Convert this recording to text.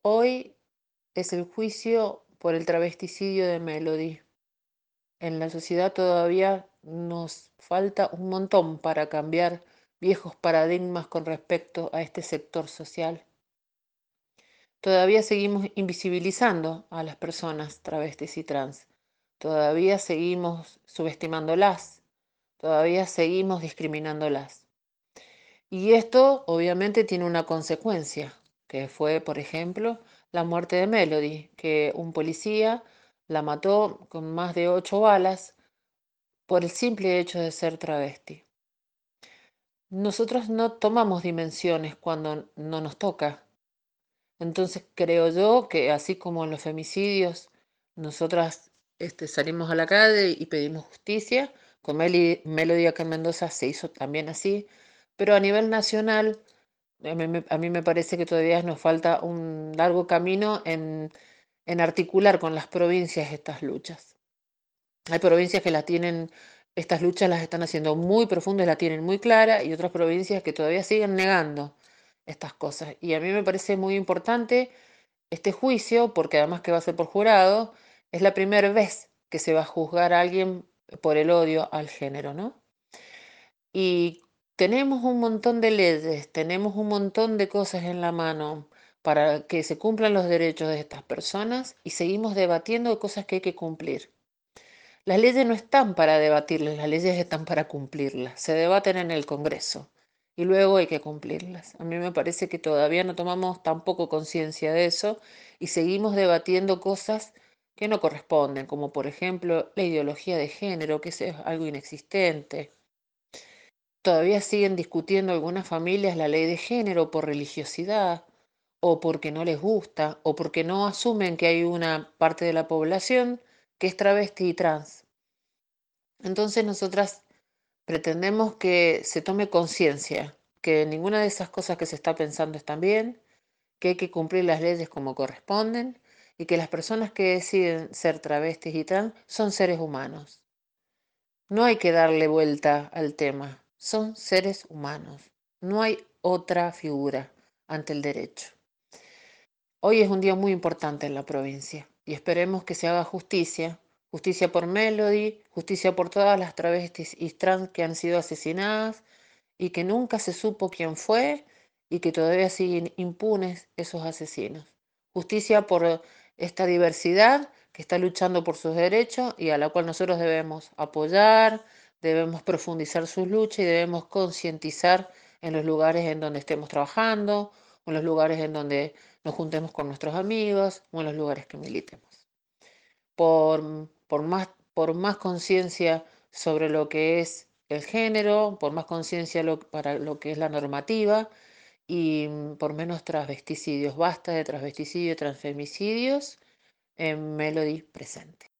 Hoy es el juicio por el travesticidio de Melody. En la sociedad todavía nos falta un montón para cambiar viejos paradigmas con respecto a este sector social. Todavía seguimos invisibilizando a las personas travestis y trans. Todavía seguimos subestimándolas. Todavía seguimos discriminándolas. Y esto obviamente tiene una consecuencia, que fue, por ejemplo, la muerte de Melody, que un policía la mató con más de 8 balas por el simple hecho de ser travesti. Nosotros no tomamos dimensiones cuando no nos toca. Entonces creo yo que así como en los femicidios, nosotras salimos a la calle y pedimos justicia, con Melody acá en Mendoza se hizo también así, pero a nivel nacional a mí me parece que todavía nos falta un largo camino en articular con las provincias estas luchas. Hay provincias que las tienen, estas luchas las están haciendo muy profundas, la tienen muy clara, y otras provincias que todavía siguen negando estas cosas. Y a mí me parece muy importante este juicio, porque además que va a ser por jurado, es la primera vez que se va a juzgar a alguien por el odio al género, ¿no? Y tenemos un montón de leyes, tenemos un montón de cosas en la mano para que se cumplan los derechos de estas personas y seguimos debatiendo de cosas que hay que cumplir. Las leyes no están para debatirlas, las leyes están para cumplirlas. Se debaten en el Congreso y luego hay que cumplirlas. A mí me parece que todavía no tomamos tampoco conciencia de eso y seguimos debatiendo cosas que no corresponden, como por ejemplo la ideología de género, que es algo inexistente. Todavía siguen discutiendo algunas familias la ley de género por religiosidad, o porque no les gusta, o porque no asumen que hay una parte de la población que es travesti y trans. Entonces nosotras pretendemos que se tome conciencia, que ninguna de esas cosas que se está pensando están bien, que hay que cumplir las leyes como corresponden y que las personas que deciden ser travestis y trans son seres humanos. No hay que darle vuelta al tema. Son seres humanos. No hay otra figura ante el derecho. Hoy es un día muy importante en la provincia y esperemos que se haga justicia. Justicia por Melody, justicia por todas las travestis y trans que han sido asesinadas y que nunca se supo quién fue y que todavía siguen impunes esos asesinos. Justicia por esta diversidad que está luchando por sus derechos y a la cual nosotros debemos apoyar, debemos profundizar sus luchas y debemos concientizar en los lugares en donde estemos trabajando, o en los lugares en donde nos juntemos con nuestros amigos, o en los lugares que militemos. Por más conciencia sobre lo que es el género, por más conciencia para lo que es la normativa y por menos transvesticidios. Basta de transvesticidio y transfemicidios en Melody presente.